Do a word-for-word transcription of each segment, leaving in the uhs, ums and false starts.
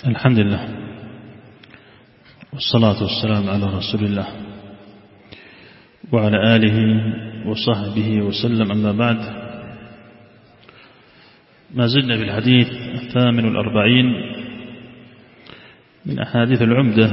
الحمد لله والصلاة والسلام على رسول الله وعلى آله وصحبه وسلم. أما بعد، ما زلنا في الحديث الثامن والأربعين من أحاديث العمدة.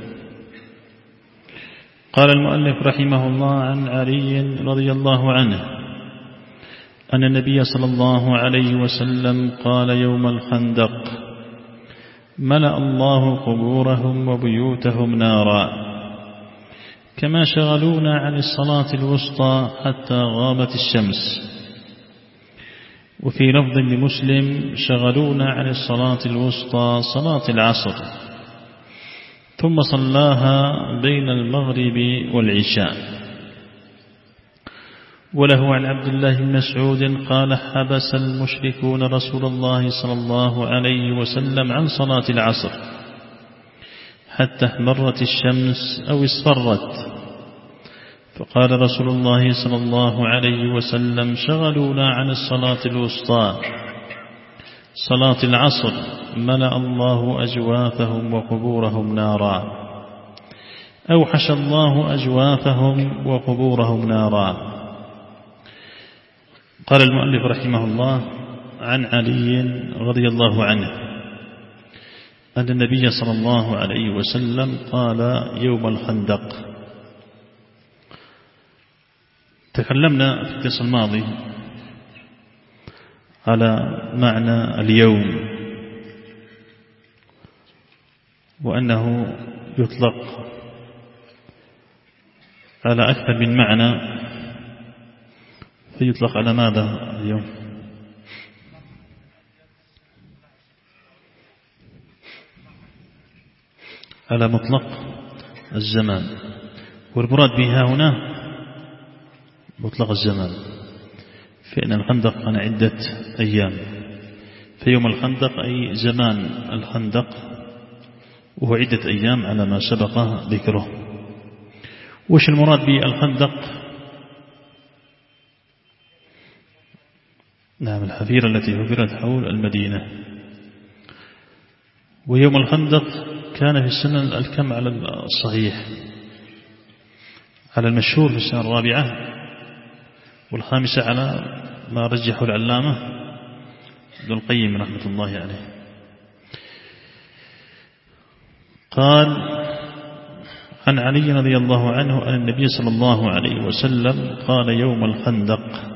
قال المؤلف رحمه الله: عن علي رضي الله عنه أن النبي صلى الله عليه وسلم قال يوم الخندق: ملأ الله قبورهم وبيوتهم نارا كما شغلونا عن الصلاة الوسطى حتى غابت الشمس. وفي لفظ لمسلم: شغلونا عن الصلاة الوسطى صلاة العصر ثم صلاها بين المغرب والعشاء. وله عن عبد الله بن مسعود قال: حبس المشركون رسول الله صلى الله عليه وسلم عن صلاة العصر حتى احمرت الشمس أو اصفرت، فقال رسول الله صلى الله عليه وسلم: شغلونا عن الصلاة الوسطى صلاة العصر ملأ الله أجوافهم وقبورهم نارا، أوحش الله أجوافهم وقبورهم نارا. قال المؤلف رحمه الله: عن علي رضي الله عنه أن النبي صلى الله عليه وسلم قال يوم الخندق. تكلمنا في الدرس الماضي على معنى اليوم، وأنه يطلق على أكثر من معنى. فيطلق على ماذا اليوم؟ على مطلق الزمان، والمراد بها هنا مطلق الزمان، فإن الخندق كان عدة أيام، فيوم الخندق أي زمان الخندق، وهو عدة أيام على ما سبق ذكره. وش المراد بالخندق؟ نعم، الحفيرة التي حفرت حول المدينة. ويوم الخندق كان في السنة الكم على الصحيح، على المشهور في السنة الرابعة، والخامسة على ما رجحه العلامة ابن القيم رحمة الله عليه. قال عن علي رضي الله عنه أن النبي صلى الله عليه وسلم قال يوم الخندق: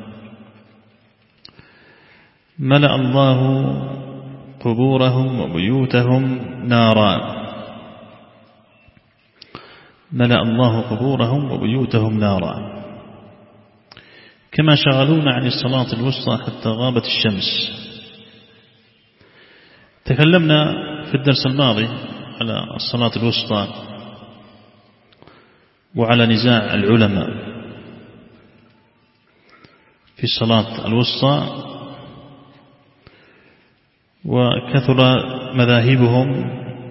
ملأ الله قبورهم وبيوتهم نارا ملأ الله قبورهم وبيوتهم نارا كما شغلونا عن الصلاة الوسطى حتى غابت الشمس. تكلمنا في الدرس الماضي على الصلاة الوسطى وعلى نزاع العلماء في الصلاة الوسطى، وكثر مذاهبهم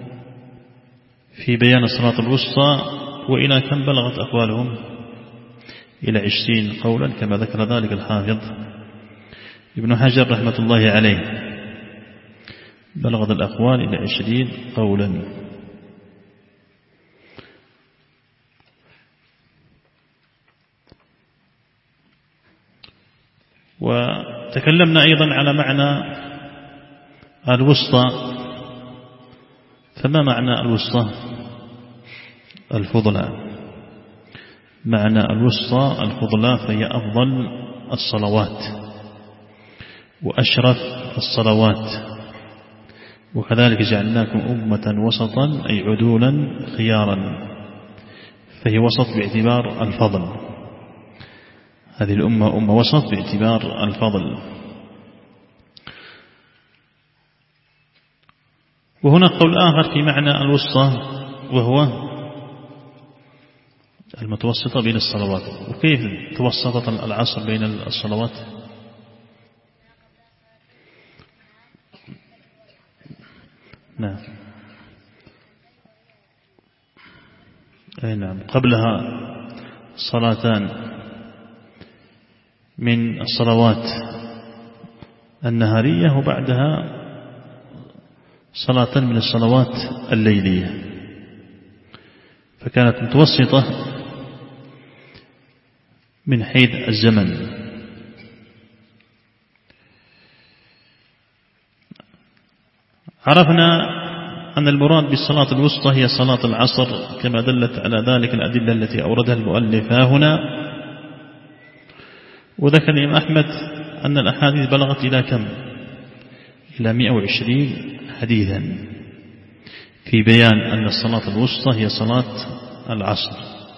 في بيان الصلاة الوسطى، وإلى كم بلغت أقوالهم؟ إلى عشرين قولا، كما ذكر ذلك الحافظ ابن حجر رحمة الله عليه. بلغت الأقوال إلى عشرين قولا. وتكلمنا أيضا على معنى الوسطى. فما معنى الوسطى؟ الفضلى. معنى الوسطى الفضلى، فهي أفضل الصلوات وأشرف الصلوات. وكذلك جعلناكم أمة وسطا أي عدولا خيارا، فهي وسط باعتبار الفضل. هذه الأمة أمة وسط باعتبار الفضل. وهنا قول آخر في معنى الوسطى، وهو المتوسطة بين الصلوات. وكيف توسطت العصر بين الصلوات؟ نعم أي نعم، قبلها صلاتان من الصلوات النهارية، وبعدها صلاة من الصلوات الليلية، فكانت متوسطة من حيث الزمن. عرفنا أن المراد بالصلاة الوسطى هي صلاة العصر كما دلت على ذلك الأدلة التي أوردها المؤلف هنا. وذكر الإمام أحمد أن الأحاديث بلغت إلى كم؟ إلى مئة وعشرين حديثا في بيان أن الصلاة الوسطى هي صلاة العصر.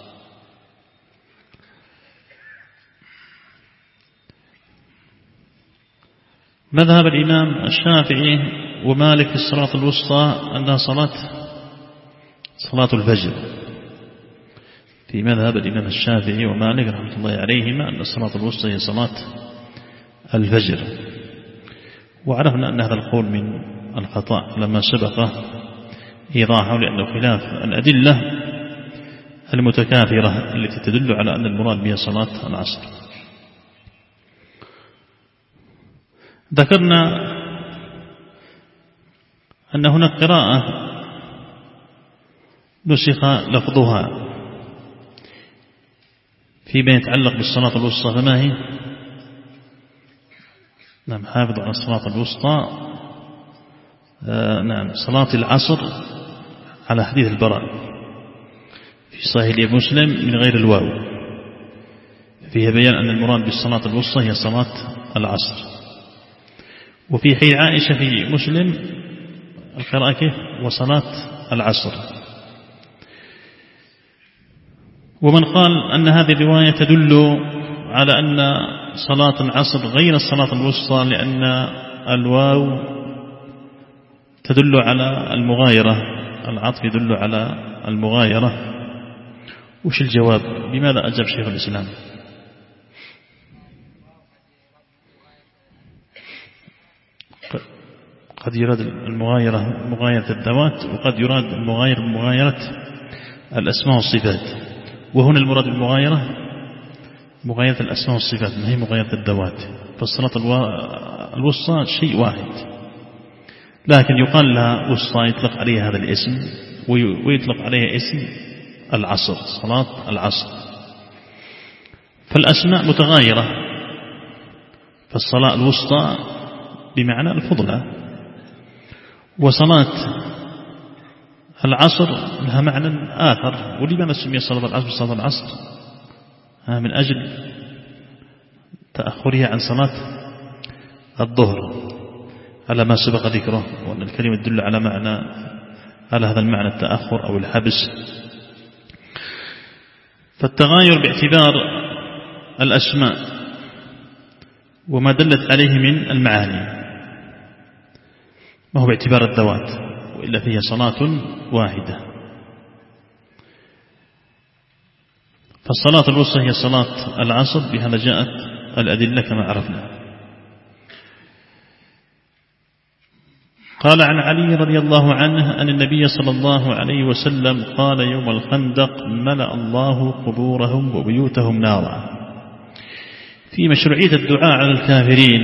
مذهب الإمام الشافعي ومالك في الصلاة الوسطى أنها صلاة صلاة الفجر. في مذهب الإمام الشافعي ومالك رحمة الله عليهما أن الصلاة الوسطى هي صلاة الفجر. وعرفنا أن هذا القول من الخطأ لما سبق إيضاحه، لأنه خلاف الأدلة المتكاثرة التي تدل على أن المراد بها صلاة العصر. ذكرنا أن هناك قراءة نسخ لفظها فيما يتعلق بالصلاة الوسطى، فما هي؟ نعم، حافظ على الصلاة الوسطى. آه نعم، صلاة العصر على حديث البراء في صحيح مسلم من غير الواو، فيها بيان أن المراد بالصلاة الوسطى هي صلاة العصر. وفي حديث عائشة في مسلم القراءة كيف؟ وصلاة العصر. ومن قال أن هذه الرواية تدل على أن صلاة العصر غير الصلاة الوسطى لأن الواو تدل على المغايرة، العطف يدل على المغايرة. وش الجواب؟ بماذا أجاب شيخ الإسلام؟ قد يراد المغايرة مغايرة الذوات، وقد يراد المغايرة مغايرة الأسماء والصفات. وهنا المراد بالمغايرة مغايرة الأسماء والصفات، ما هي مغايرة الذوات. فالصلاة الوسطى شيء واحد، لكن يقال لها وسطى، يطلق عليها هذا الاسم، ويطلق عليها اسم العصر، صلاة العصر. فالأسماء متغايرة، فالصلاة الوسطى بمعنى الفضلى، وصلاة العصر لها معنى آخر. ولماذا سمي صلاة العصر صلاة العصر؟ من أجل تأخرها عن صلاة الظهر على ما سبق ذكره، وأن الكلمة تدل على معنى على هذا المعنى التأخر أو الحبس. فالتغاير باعتبار الأسماء وما دلت عليه من المعاني، ما هو باعتبار الذوات، وإلا فيها صلاة واحدة. فالصلاة الوسطى هي صلاة العصر، بهذا جاءت الأدلة كما عرفنا. قال عن علي رضي الله عنه أن النبي صلى الله عليه وسلم قال يوم الخندق: ملأ الله قبورهم وبيوتهم نارا. في مشروعية الدعاء على الكافرين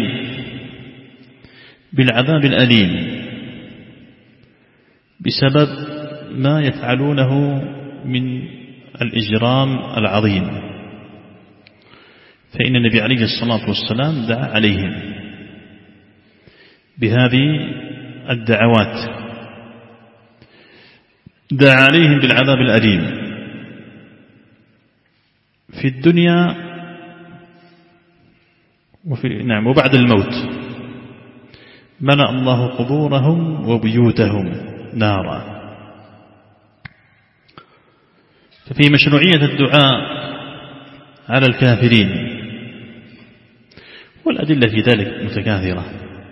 بالعذاب الأليم بسبب ما يفعلونه من الإجرام العظيم، فإن النبي عليه الصلاة والسلام دعا عليهم بهذه الدعوات، دعا عليهم بالعذاب الأليم في الدنيا وفي نعم وبعد الموت. ملأ الله قبورهم وبيوتهم نارا. ففي مشروعية الدعاء على الكافرين، والأدلة في ذلك متكاثرة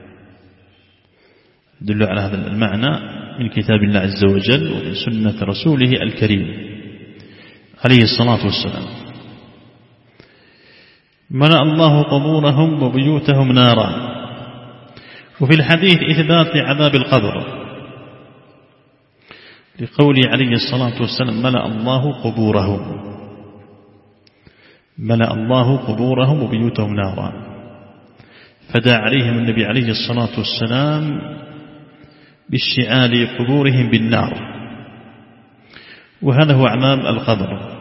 تدل على هذا المعنى من كتاب الله عز وجل ومن سنة رسوله الكريم عليه الصلاة والسلام. ملأ الله قبورهم وبيوتهم نارا. وفي الحديث إثبات لعذاب القبر لقوله عليه الصلاة والسلام: ملأ الله قبورهم، ملأ الله قبورهم وبيوتهم نارا. فدعا عليهم النبي عليه الصلاة والسلام باشتعال قبورهم بالنار، وهذا هو عذاب القبر.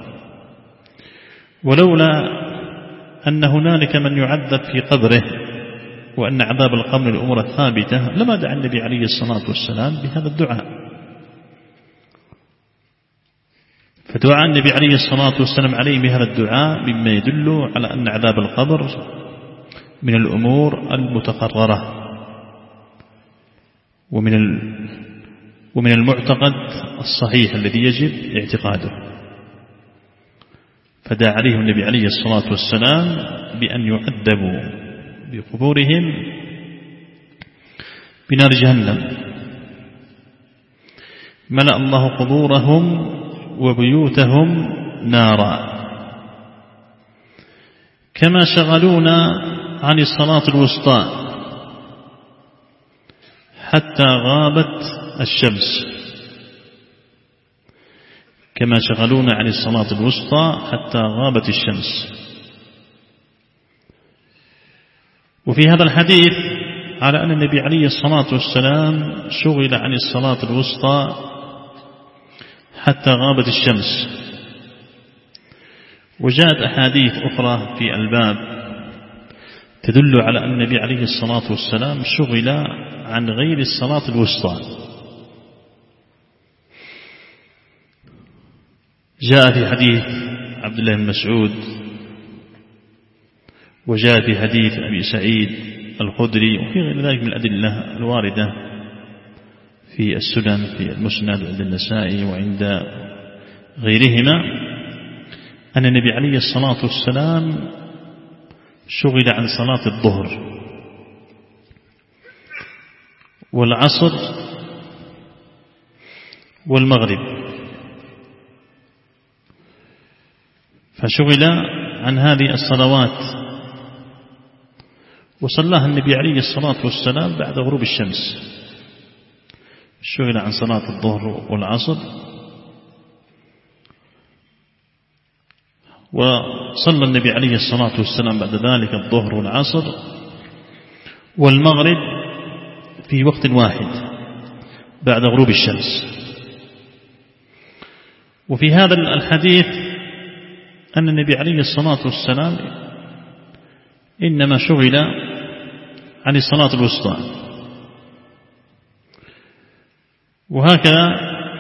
ولولا أن هنالك من يعذب في قبره وأن عذاب القبر الأمور الثابتة لما دعا النبي عليه الصلاة والسلام بهذا الدعاء. فدعاء النبي عليه الصلاة والسلام عليه بهذا الدعاء مما يدل على أن عذاب القبر من الأمور المتقررة ومن ومن المعتقد الصحيح الذي يجب اعتقاده. فدعا عليهم النبي عليه الصلاة والسلام بأن يعذبوا بقبورهم بنار جهنم. ملأ الله قبورهم وبيوتهم نارا كما شغلونا عن الصلاة الوسطى حتى غابت الشمس، كما شغلونا عن الصلاة الوسطى حتى غابت الشمس. وفي هذا الحديث على أن النبي عليه الصلاة والسلام شغل عن الصلاة الوسطى حتى غابت الشمس. وجاءت أحاديث أخرى في الباب تدل على أن النبي عليه الصلاة والسلام شغل عن غير الصلاة الوسطى. جاء في حديث عبد الله بن مسعود، وجاء في حديث أبي سعيد الخدري، وفي غير ذلك من الأدلة الواردة في السنن في المسند عند النسائي وعند غيرهما أن النبي عليه الصلاة والسلام شغل عن صلاة الظهر والعصر والمغرب، فشغل عن هذه الصلوات وصلاها النبي عليه الصلاة والسلام بعد غروب الشمس. شغل عن صلاة الظهر والعصر، وصلى النبي عليه الصلاة والسلام بعد ذلك الظهر والعصر والمغرب في وقت واحد بعد غروب الشمس. وفي هذا الحديث أن النبي عليه الصلاة والسلام إنما شغل عن الصلاة الوسطى. وهكذا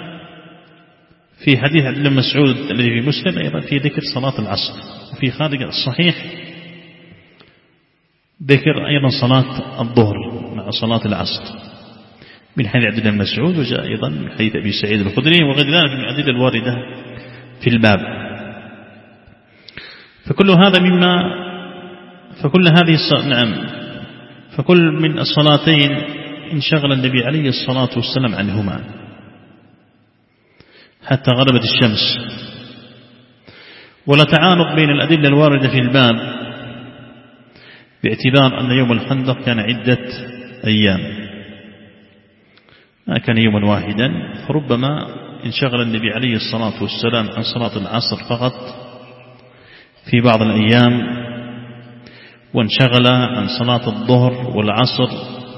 في حديث عبد الله بن مسعود الذي في مسلم أيضا في ذكر صلاة العصر، وفي خارج الصحيح ذكر أيضا صلاة الظهر مع صلاة العصر من حديث عبد الله بن مسعود، وجاء أيضا من حديث أبي سعيد الخدري وغير ذلك من الأدلة الواردة في الباب. فكل هذا مما فكل هذه نعم فكل من الصلاتين انشغل النبي عليه الصلاة والسلام عنهما حتى غربت الشمس. ولا تعارض بين الأدلة الواردة في الباب باعتبار أن يوم الخندق كان عدة أيام ما كان يوما واحدا، فربما انشغل النبي عليه الصلاة والسلام عن صلاة العصر فقط في بعض الأيام، وانشغل عن صلاة الظهر والعصر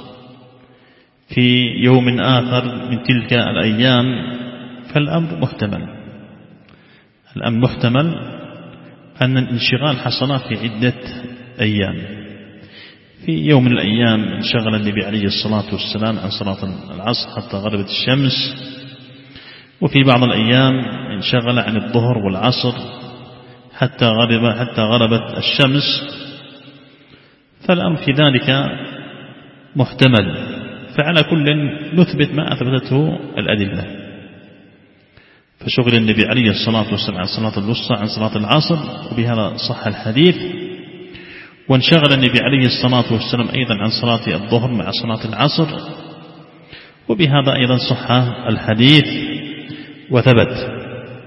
في يوم آخر من تلك الأيام. فالأمر محتمل الأمر محتمل أن الانشغال حصل في عدة أيام. في يوم من الأيام انشغل النبي عليه الصلاة والسلام عن صلاة العصر حتى غربت الشمس، وفي بعض الأيام انشغل عن الظهر والعصر حتى غرب حتى غربت الشمس. فالأمر في ذلك محتمل، فعلى كل نثبت ما أثبتته الأدلة. فشغل النبي عليه الصلاة والسلام عن صلاة الوسطى عن صلاة العصر، وبهذا صح الحديث. وانشغل النبي عليه الصلاة والسلام أيضا عن صلاة الظهر مع صلاة العصر، وبهذا أيضا صح الحديث وثبت.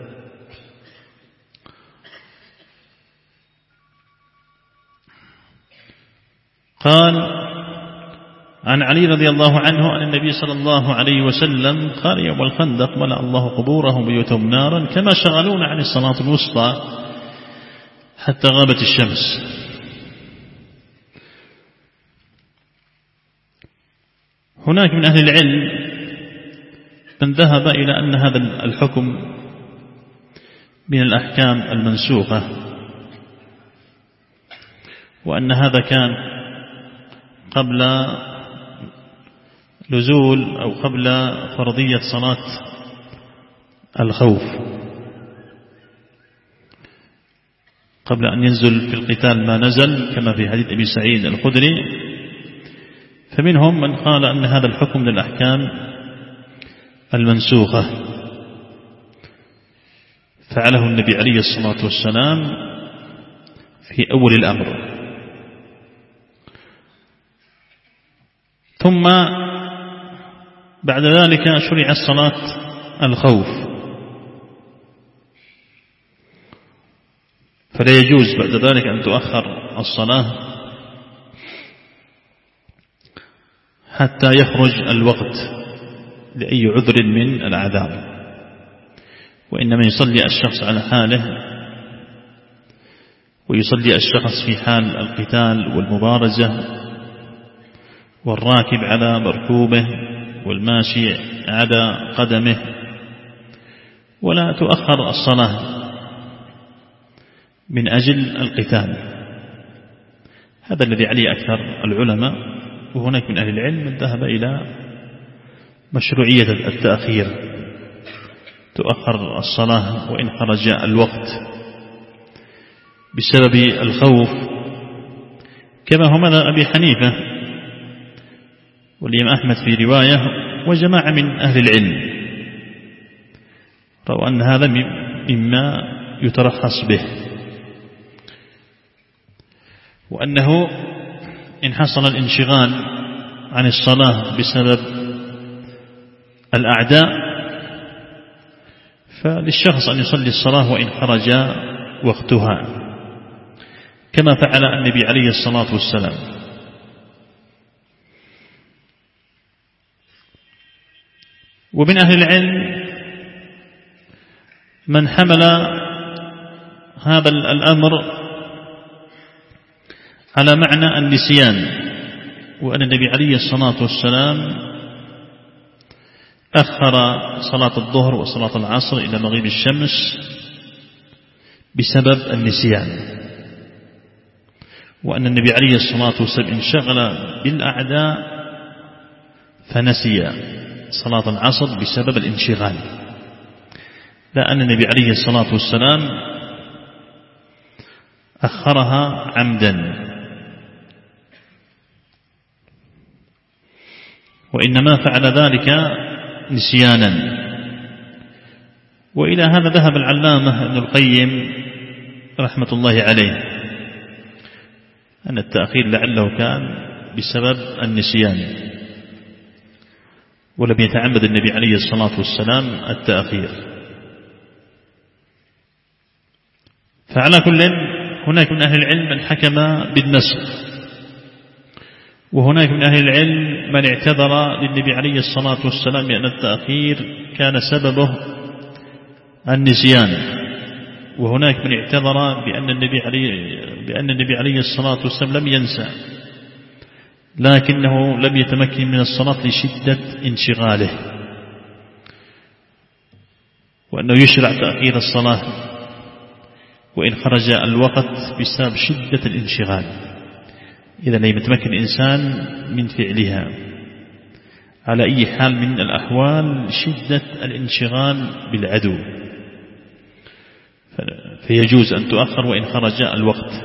قال عن علي رضي الله عنه أن النبي صلى الله عليه وسلم قال يوم الخندق ملأ الله قبورهم بيوتهم نارا كما شغلونا عن الصلاة الوسطى حتى غابت الشمس. هناك من أهل العلم من ذهب إلى أن هذا الحكم من الأحكام المنسوخة، وأن هذا كان قبل نزول أو قبل فرضية صلاة الخوف، قبل أن ينزل في القتال ما نزل كما في حديث أبي سعيد الخدري. فمنهم من قال أن هذا الحكم من الأحكام المنسوخة فعله النبي عليه الصلاة والسلام في أول الأمر. ثم بعد ذلك شرع صلاة الخوف، فلا يجوز بعد ذلك أن تؤخر الصلاة حتى يخرج الوقت لأي عذر من الأعذار، وإنما يصلي الشخص على حاله، ويصلي الشخص في حال القتال والمبارزة، والراكب على مركوبه، والماشي على قدمه، ولا تؤخر الصلاة من أجل القتال. هذا الذي عليه أكثر العلماء، وهناك من أهل العلم من ذهب إلى مشروعية التأخير، تؤخر الصلاة وإن خرج الوقت بسبب الخوف، كما هو مذهب أبي حنيفة والإمام أحمد في رواية وجماعة من أهل العلم رأوا أن هذا مما يترخص به، وأنه إن حصل الانشغال عن الصلاة بسبب الأعداء فللشخص أن يصلي الصلاة وإن خرج وقتها، كما فعل النبي عليه الصلاة والسلام. ومن أهل العلم من حمل هذا الأمر على معنى النسيان، وأن النبي عليه الصلاة والسلام أخر صلاة الظهر وصلاة العصر إلى مغيب الشمس بسبب النسيان، وأن النبي عليه الصلاة والسلام انشغل بالأعداء فنسي صلاة العصر بسبب الانشغال، لا أن النبي عليه الصلاة والسلام أخرها عمدا، وإنما فعل ذلك نسيانا. وإلى هذا ذهب العلامة ابن القيم رحمة الله عليه، أن التأخير لعله كان بسبب النسيان، ولم يتعمد النبي عليه الصلاة والسلام التأخير. فعلى كل هناك من أهل العلم من حكم بالنسخ، وهناك من أهل العلم من اعتذر للنبي عليه الصلاة والسلام بأن التأخير كان سببه النسيان، وهناك من اعتذر بأن النبي عليه, بأن النبي عليه الصلاة والسلام لم ينسى، لكنه لم يتمكن من الصلاة لشدة انشغاله، وأنه يشرع تأخير الصلاة وإن خرج الوقت بسبب شدة الانشغال، إذا لم يتمكن الإنسان من فعلها على أي حال من الأحوال شدة الانشغال بالعدو، فيجوز أن تؤخر وإن خرج الوقت.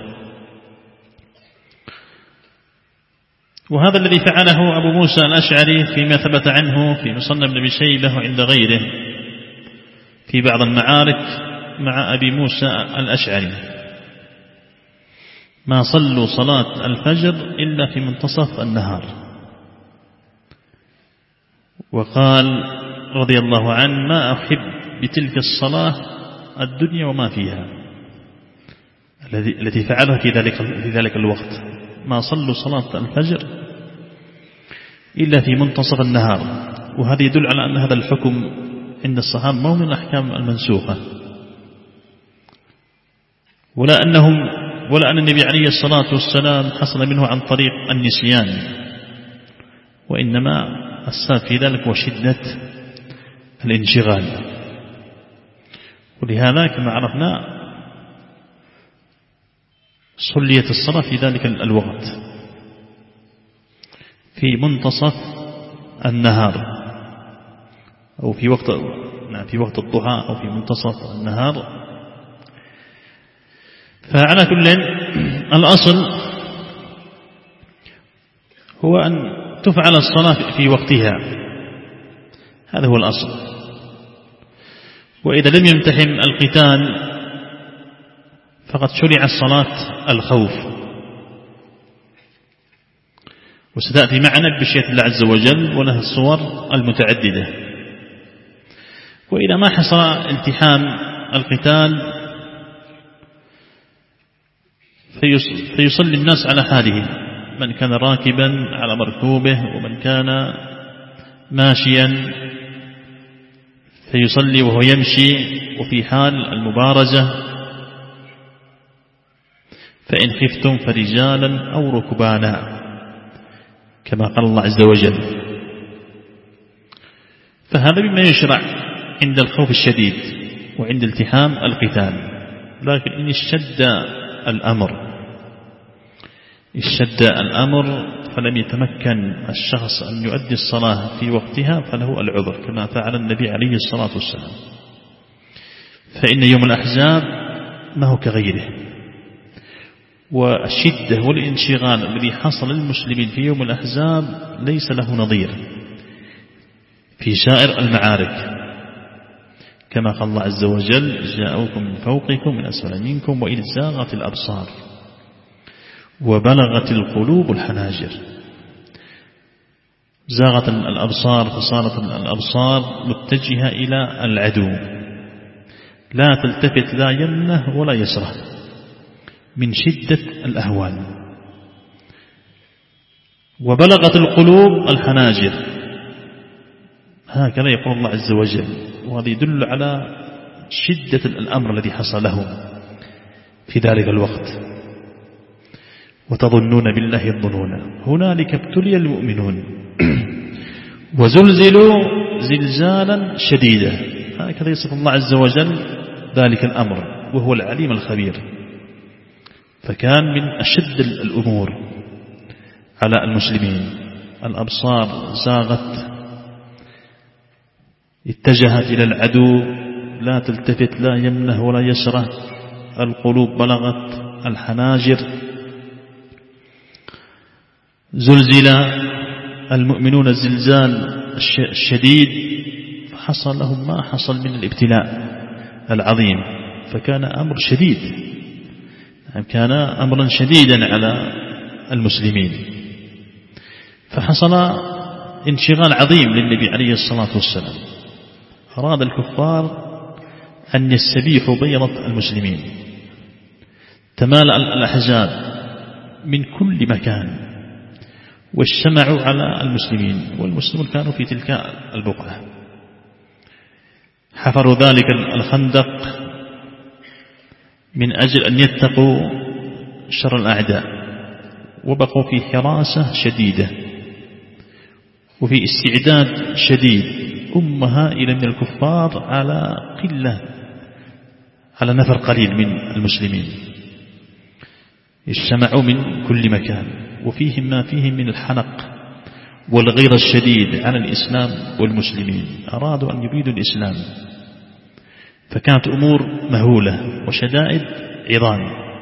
وهذا الذي فعله أبو موسى الأشعري فيما ثبت عنه في مصنف ابن شيبة وعند غيره في بعض المعارك مع أبي موسى الأشعري، ما صلوا صلاة الفجر إلا في منتصف النهار، وقال رضي الله عنه: ما أحب بتلك الصلاة الدنيا وما فيها، التي فعلها في ذلك في ذلك الوقت، ما صلوا صلاة الفجر إلا في منتصف النهار. وهذا يدل على أن هذا الحكم عند الصحابة مو من الأحكام المنسوخة، ولا أنهم ولا أن النبي عليه الصلاة والسلام حصل منه عن طريق النسيان، وإنما السبب في ذلك وشدة الانشغال. ولهذا كما عرفنا صليت الصلاة في ذلك الوقت في منتصف النهار أو في وقت في وقت الضحى أو في منتصف النهار. فعلى كل الأصل هو أن تفعل الصلاة في وقتها، هذا هو الأصل. وإذا لم يمتحن القتال فقد شرع الصلاة الخوف، وستأتي معنا بمشيئة الله عز وجل ولها الصور المتعددة. وإذا ما حصل التحام القتال فيصلي الناس على حاله، من كان راكبا على مركوبه ومن كان ماشيا فيصلي وهو يمشي وفي حال المبارزة. فإن خفتم فرجالا أو ركبانا كما قال الله عز وجل. فهذا مما يشرع عند الخوف الشديد وعند التحام القتال. لكن إن اشتد الأمر اشتد الأمر فلم يتمكن الشخص أن يؤدي الصلاة في وقتها فله العذر كما فعل النبي عليه الصلاة والسلام. فإن يوم الأحزاب ما هو كغيره، والشدة والانشغال الذي حصل للمسلمين في يوم الأحزاب ليس له نظير في سائر المعارك، كما قال الله عز وجل: جاءوكم من فوقكم من أسفل منكم وإذ زاغت الأبصار وبلغت القلوب الحناجر. زاغت الأبصار فصارت الأبصار متجهة إلى العدو، لا تلتفت لا يمنه ولا يسره من شدة الأهوال. وبلغت القلوب الحناجر، هكذا يقول الله عز وجل، وهذا يدل على شدة الأمر الذي حصل لهم في ذلك الوقت. وتظنون بالله الظنون هنالك ابتلي المؤمنون وزلزلوا زلزالا شديدا. هكذا يصف الله عز وجل ذلك الأمر وهو العليم الخبير. فكان من أشد الأمور على المسلمين. الأبصار زاغت، اتجهت إلى العدو، لا تلتفت لا يمنه ولا يسره. القلوب بلغت الحناجر، زلزل المؤمنون الزلزال الشديد، فحصل لهم ما حصل من الابتلاء العظيم. فكان أمر شديد، كان أمرا شديدا على المسلمين. فحصل انشغال عظيم للنبي عليه الصلاة والسلام. أراد الكفار أن يستبيحوا بيضة المسلمين، تمالأ الأحزاب من كل مكان واجتمعوا على المسلمين، والمسلمون كانوا في تلك البقعة. حفروا ذلك الخندق من أجل أن يتقوا شر الأعداء، وبقوا في حراسة شديدة وفي استعداد شديد. أمة هائلة من الكفار على قلة، على نفر قليل من المسلمين، اجتمعوا من كل مكان، وفيهم ما فيهم من الحنق والغير الشديد على الإسلام والمسلمين. أرادوا أن يبيدوا الإسلام، فكانت أمور مهولة وشدائد عظام.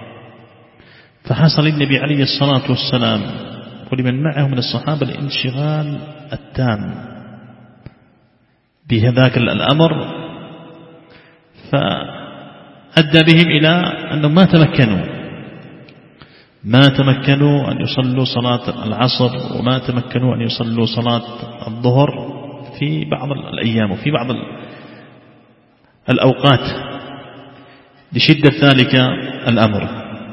فحصل النبي عليه الصلاة والسلام ولمن معه من الصحابة الانشغال التام بهذاك الأمر، فأدى بهم إلى أنهم ما تمكنوا ما تمكنوا أن يصلوا صلاة العصر، وما تمكنوا أن يصلوا صلاة الظهر في بعض الأيام وفي بعض الأوقات لشدة ذلك الأمر.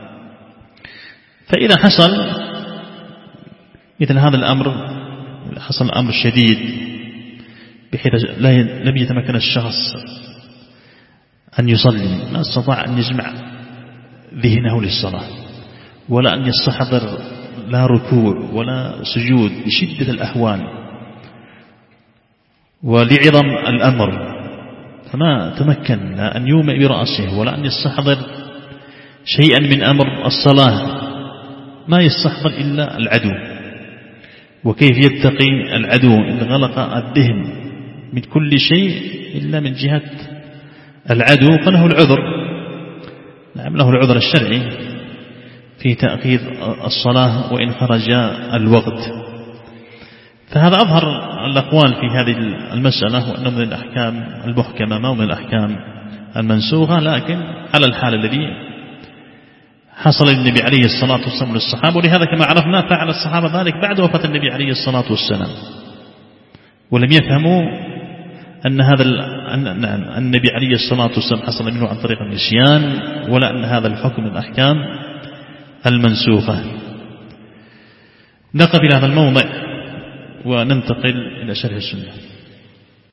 فإذا حصل مثل هذا الأمر، حصل أمر شديد بحيث لم يتمكن الشخص أن يصلي، ما استطاع أن يجمع ذهنه للصلاة ولا أن يستحضر لا ركوع ولا سجود بشدة الأهوال، ولعظم الأمر، فما تمكن لا أن يومئ برأسه ولا أن يستحضر شيئا من أمر الصلاة، ما يستحضر إلا العدو، وكيف يتقي العدو إن غلق الذهن من كل شيء إلا من جهة العدو، فله العذر، نعم له العذر الشرعي في تأخير الصلاة وإن خرج الوقت. فهذا أظهر الأقوال في هذه المسألة، وأنه من الأحكام المحكمة ما من الأحكام المنسوخة، لكن على الحال الذي حصل للنبي عليه الصلاة والسلام للصحابة. ولهذا كما عرفنا فعل الصحابة ذلك بعد وفاة النبي عليه الصلاة والسلام، ولم يفهموا أن هذا أن النبي عليه الصلاة والسلام حصل منه عن طريق النسيان، ولا أن هذا الحكم من الأحكام المنسوخة. نقف إلى هذا الموضع وننتقل إلى شرح السنة.